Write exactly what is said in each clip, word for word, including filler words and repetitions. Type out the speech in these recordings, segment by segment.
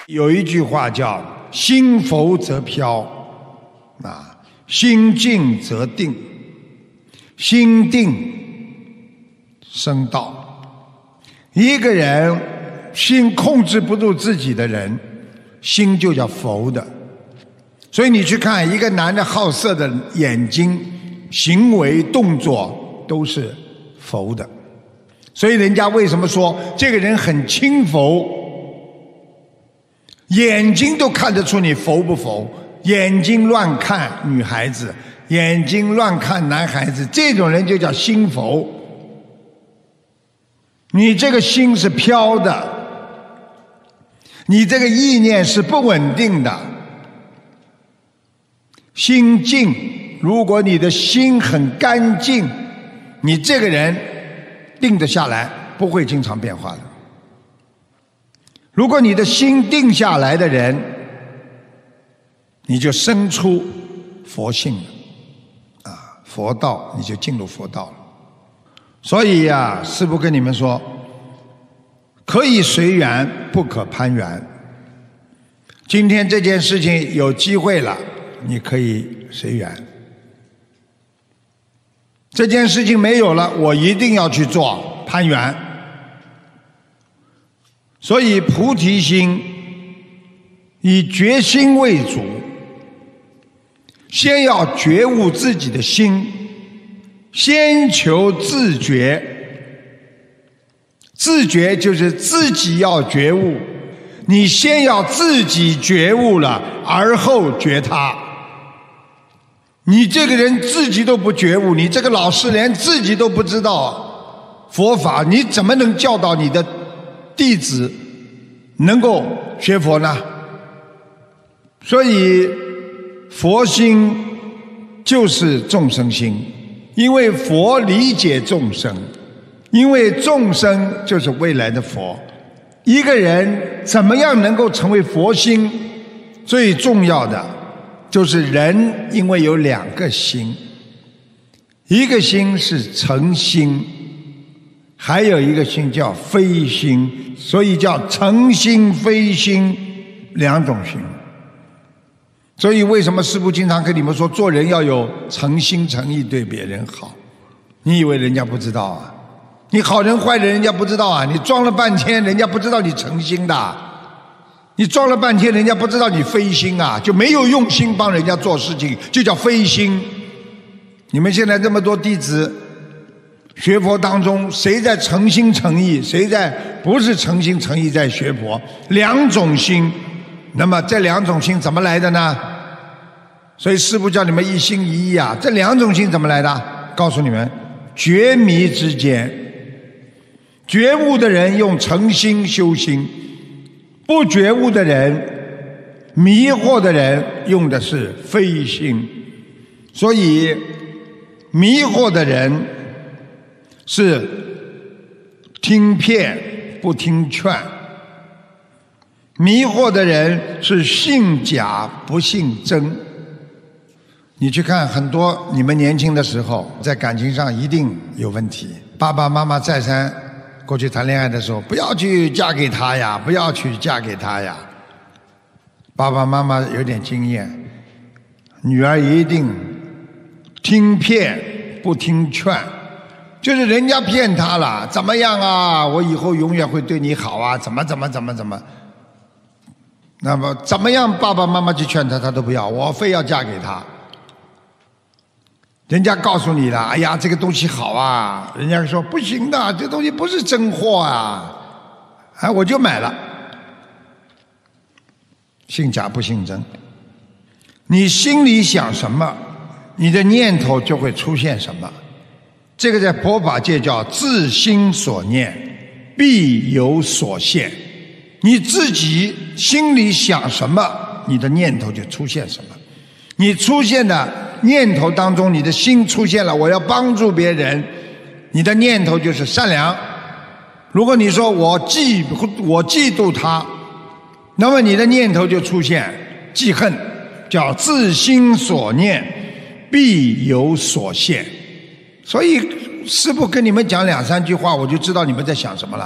有一句话叫心浮则飘，啊，心静则定，心定生道。一个人心控制不住自己的人，心就叫浮的。所以你去看一个男的好色的眼睛、行为动作都是浮的。所以人家为什么说这个人很轻浮？眼睛都看得出你浮不浮。眼睛乱看女孩子，眼睛乱看男孩子，这种人就叫心浮。你这个心是飘的，你这个意念是不稳定的。心静，如果你的心很干净，你这个人定得下来，不会经常变化的。如果你的心定下来的人，你就生出佛性了，啊，佛道，你就进入佛道了。所以呀、啊，师父跟你们说，可以随缘，不可攀缘。今天这件事情有机会了，你可以随缘。这件事情没有了，我一定要去做，攀缘。所以菩提心以决心为主，先要觉悟自己的心，先求自觉。自觉就是自己要觉悟，你先要自己觉悟了，而后觉他。你这个人自己都不觉悟，你这个老师连自己都不知道佛法，你怎么能教导你的弟子能够学佛呢？所以佛心就是众生心，因为佛理解众生，因为众生就是未来的佛。一个人怎么样能够成为佛心，最重要的就是人因为有两个心，一个心是诚心，还有一个心叫非心，所以叫诚心非心两种心。所以为什么师父经常跟你们说做人要有诚心诚意对别人好？你以为人家不知道啊？你好人坏人人家不知道啊？你装了半天人家不知道你诚心的，你装了半天人家不知道你非心啊，就没有用心帮人家做事情，就叫非心。你们现在这么多弟子学佛当中，谁在诚心诚意，谁在不是诚心诚意在学佛？两种心，那么这两种心怎么来的呢？所以师父叫你们一心一意啊，这两种心怎么来的？告诉你们，觉迷之间，觉悟的人用诚心修心，不觉悟的人、迷惑的人用的是非心。所以迷惑的人是听骗不听劝，迷惑的人是信假不信真。你去看很多你们年轻的时候在感情上一定有问题，爸爸妈妈再三过去谈恋爱的时候，不要去嫁给他呀，不要去嫁给他呀。爸爸妈妈有点经验，女儿一定听骗不听劝，就是人家骗他了，怎么样啊，我以后永远会对你好啊，怎么怎么怎么怎么，那么怎么样爸爸妈妈去劝他，他都不要，我非要嫁给他。人家告诉你了，哎呀这个东西好啊，人家说不行的，这东西不是真货啊，哎我就买了。信假不信真，你心里想什么，你的念头就会出现什么。这个在佛法界叫自心所念必有所现，你自己心里想什么，你的念头就出现什么。你出现的念头当中，你的心出现了我要帮助别人，你的念头就是善良。如果你说我嫉我嫉妒他，那么你的念头就出现记恨，叫自心所念必有所现。所以师父跟你们讲两三句话，我就知道你们在想什么了。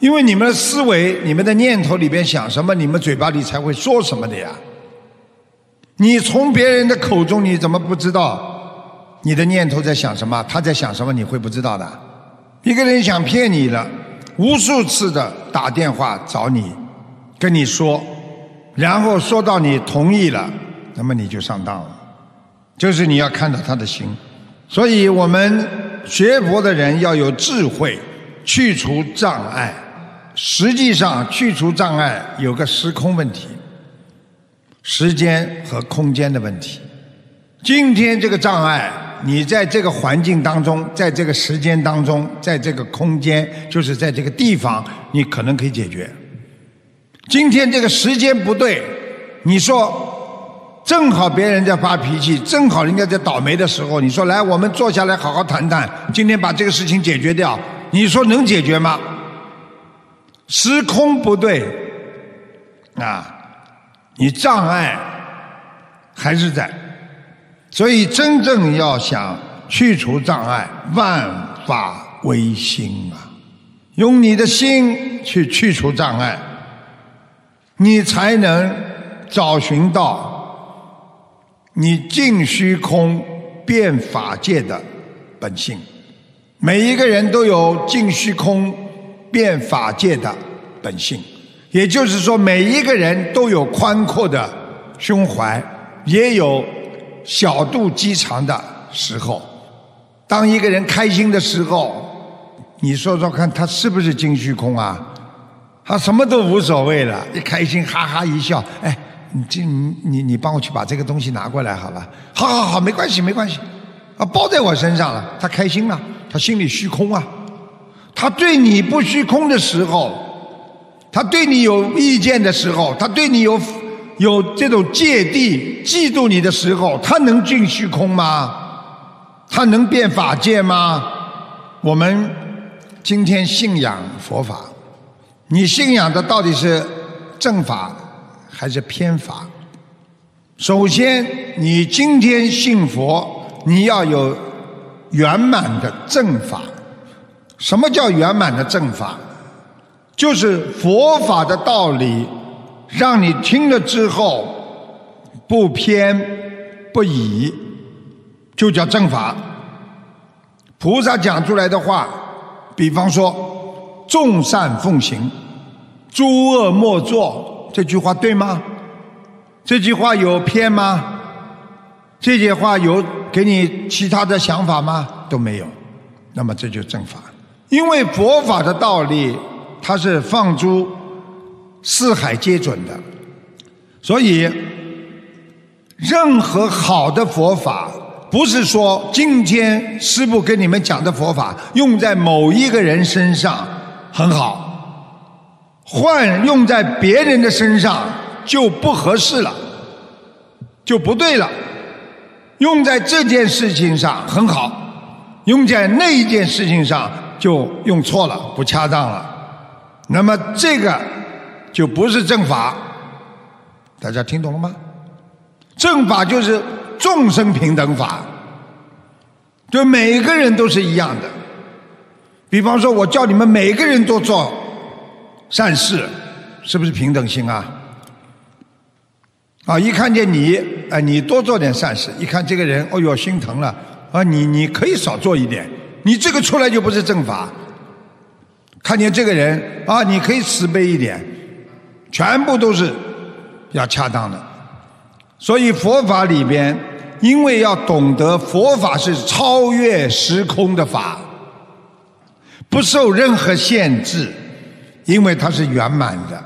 因为你们的思维、你们的念头里边想什么，你们嘴巴里才会说什么的呀。你从别人的口中，你怎么不知道你的念头在想什么？他在想什么？你会不知道的。一个人想骗你了，无数次的打电话找你，跟你说，然后说到你同意了，那么你就上当了。就是你要看到他的心。所以我们学佛的人要有智慧，去除障碍。实际上去除障碍有个时空问题，时间和空间的问题。今天这个障碍，你在这个环境当中，在这个时间当中，在这个空间，就是在这个地方，你可能可以解决。今天这个时间不对，你说正好别人在发脾气，正好人家在倒霉的时候，你说来我们坐下来好好谈谈，今天把这个事情解决掉，你说能解决吗？时空不对啊，你障碍还是在。所以真正要想去除障碍，万法唯心啊，用你的心去去除障碍，你才能找寻到你尽虚空变法界的本性。每一个人都有尽虚空变法界的本性，也就是说每一个人都有宽阔的胸怀，也有小肚鸡肠的时候。当一个人开心的时候，你说说看，他是不是尽虚空啊？他什么都无所谓了，一开心哈哈一笑，哎，你这你你你帮我去把这个东西拿过来好吧？好好好，没关系没关系，啊，包在我身上了。他开心了，他心里虚空啊。他对你不虚空的时候，他对你有意见的时候，他对你有有这种芥蒂、嫉妒你的时候，他能尽虚空吗？他能变法界吗？我们今天信仰佛法，你信仰的到底是正法还是偏法？首先，你今天信佛，你要有圆满的正法。什么叫圆满的正法？就是佛法的道理，让你听了之后不偏不倚，就叫正法。菩萨讲出来的话，比方说众善奉行，诸恶莫作，这句话对吗？这句话有偏吗？这句话有给你其他的想法吗？都没有。那么这就是正法。因为佛法的道理它是放诸四海皆准的，所以任何好的佛法不是说今天师父跟你们讲的佛法用在某一个人身上很好，换用在别人的身上就不合适了，就不对了。用在这件事情上很好，用在那一件事情上就用错了，不恰当了。那么这个就不是正法。大家听懂了吗？正法就是众生平等法，对每个人都是一样的。比方说我叫你们每个人都做善事，是不是平等心啊？啊，一看见你，哎，你多做点善事，一看这个人，哦哟，心疼了，啊，你你可以少做一点，你这个出来就不是正法。看见这个人，啊，你可以慈悲一点，全部都是要恰当的。所以佛法里边，因为要懂得佛法是超越时空的法，不受任何限制，因为它是圆满的。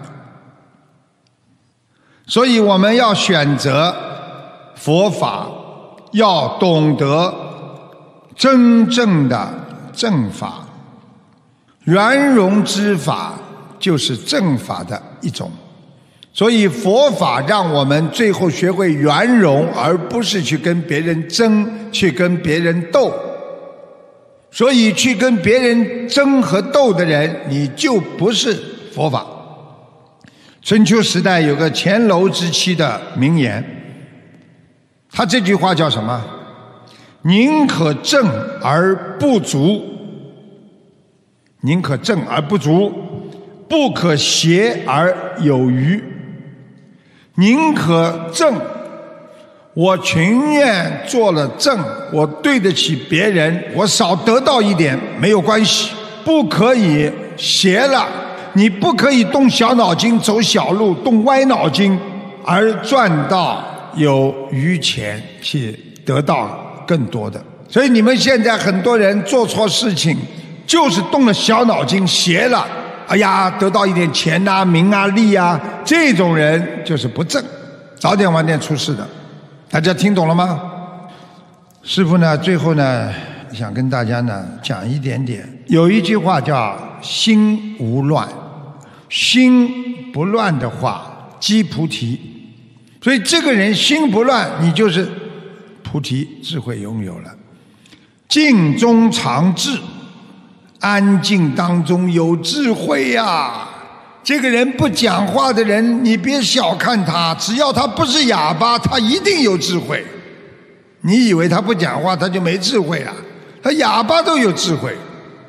所以我们要选择佛法，要懂得真正的正法。圆融之法就是正法的一种。所以佛法让我们最后学会圆融，而不是去跟别人争，去跟别人斗。所以去跟别人争和斗的人，你就不是佛法。春秋时代有个乾楼之妻的名言，他这句话叫什么？宁可正而不足，宁可正而不足， 不可邪而有余，宁可正。我情愿做了正，我对得起别人，我少得到一点没有关系。不可以邪了，你不可以动小脑筋走小路，动歪脑筋而赚到有余钱去得到更多的。所以你们现在很多人做错事情就是动了小脑筋邪了，哎呀得到一点钱啊名啊利啊，这种人就是不正，早点晚点出事的。大家听懂了吗？师父呢最后呢想跟大家呢讲一点点，有一句话叫心无乱，心不乱的话即菩提。所以这个人心不乱，你就是菩提智慧拥有了。静中常智，安静当中有智慧呀、啊。这个人不讲话的人，你别小看他，只要他不是哑巴，他一定有智慧。你以为他不讲话他就没智慧啊？他哑巴都有智慧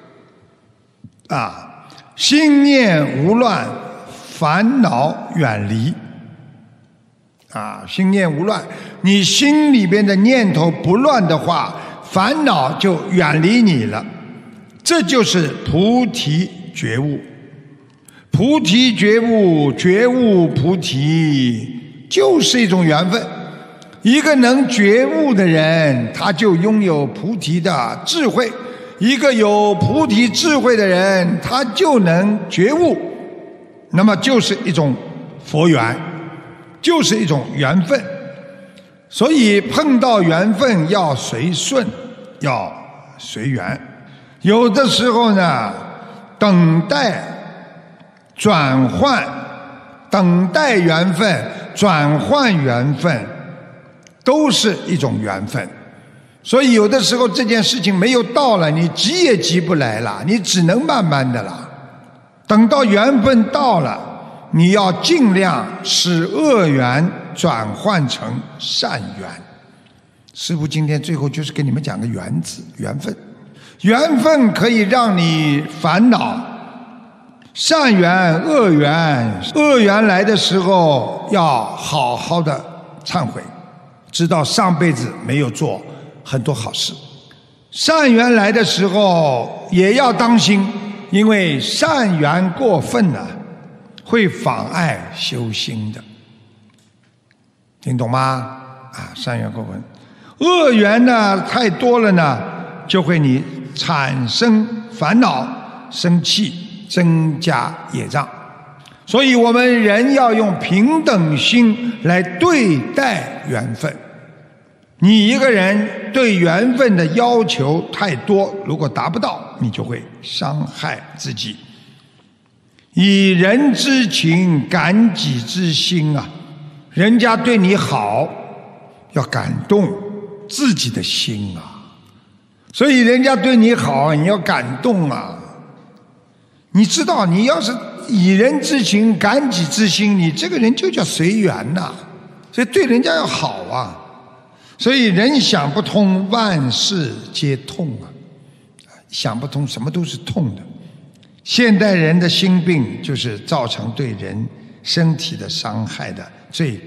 啊！心念无乱，烦恼远离啊！心念无乱，你心里边的念头不乱的话，烦恼就远离你了。这就是菩提觉悟。菩提觉悟，觉悟菩提，就是一种缘分。一个能觉悟的人，他就拥有菩提的智慧；一个有菩提智慧的人，他就能觉悟。那么就是一种佛缘，就是一种缘分。所以碰到缘分要随顺，要随缘。有的时候呢，等待转换，等待缘分，转换缘分，都是一种缘分。所以有的时候这件事情没有到了，你急也急不来了，你只能慢慢的了。等到缘分到了，你要尽量使恶缘转换成善缘。师父今天最后就是给你们讲个缘字，缘分。缘分可以让你烦恼，善缘恶缘，恶缘来的时候要好好的忏悔，知道上辈子没有做很多好事。善缘来的时候也要当心，因为善缘过分了会妨碍修心的，听懂吗？啊，善缘过分。恶缘呢太多了呢，就会你产生烦恼、生气，增加业障。所以我们人要用平等心来对待缘分。你一个人对缘分的要求太多，如果达不到，你就会伤害自己。以人之情感己之心啊，人家对你好，要感动自己的心啊。所以人家对你好，你要感动啊。你知道，你要是以人之情感己之心，你这个人就叫随缘呐、啊。所以对人家要好啊。所以人想不通，万事皆痛啊。想不通，什么都是痛的。现代人的心病就是造成对人身体的伤害的最